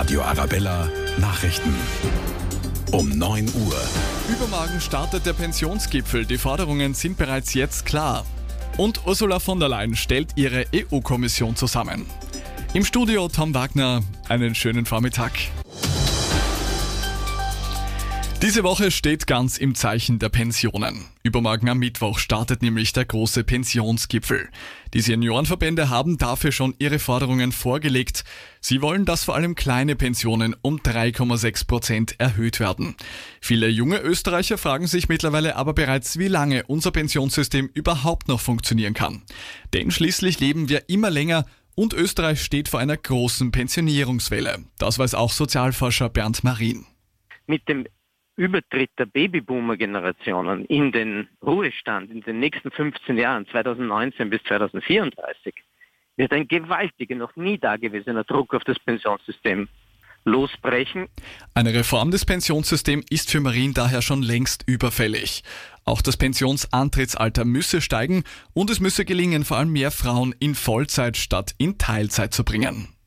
Radio Arabella Nachrichten. Um 9 Uhr. Übermorgen startet der Pensionsgipfel. Die Forderungen sind bereits jetzt klar. Und Ursula von der Leyen stellt ihre EU-Kommission zusammen. Im Studio Tom Wagner, einen schönen Vormittag. Diese Woche steht ganz im Zeichen der Pensionen. Übermorgen am Mittwoch startet nämlich der große Pensionsgipfel. Die Seniorenverbände haben dafür schon ihre Forderungen vorgelegt. Sie wollen, dass vor allem kleine Pensionen um 3,6% erhöht werden. Viele junge Österreicher fragen sich mittlerweile aber bereits, wie lange unser Pensionssystem überhaupt noch funktionieren kann. Denn schließlich leben wir immer länger und Österreich steht vor einer großen Pensionierungswelle. Das weiß auch Sozialforscher Bernd Marin. Mit dem Übertritt der Babyboomer-Generationen in den Ruhestand in den nächsten 15 Jahren, 2019 bis 2034, wird ein gewaltiger, noch nie dagewesener Druck auf das Pensionssystem losbrechen. Eine Reform des Pensionssystems ist für Marin daher schon längst überfällig. Auch das Pensionsantrittsalter müsse steigen und es müsse gelingen, vor allem mehr Frauen in Vollzeit statt in Teilzeit zu bringen.